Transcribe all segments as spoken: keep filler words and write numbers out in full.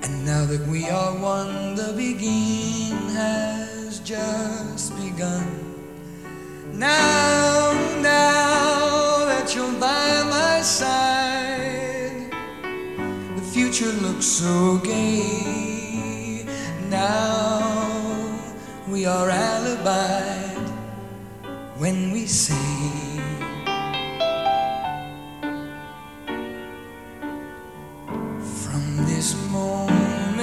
Now that we are one, the begin has just begun. Now, now that you're by my side, the future looks so gay. Now we are alibied when we say, from this moment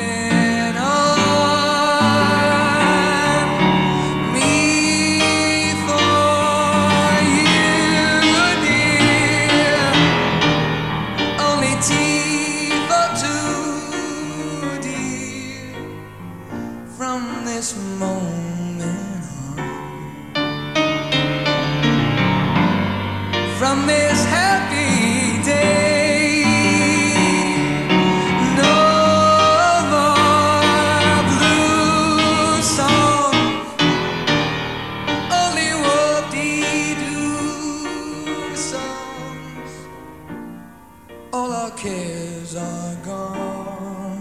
from this moment on, from this happy day, no more blue songs, only whoop-dee-doo songs. All our cares are gone.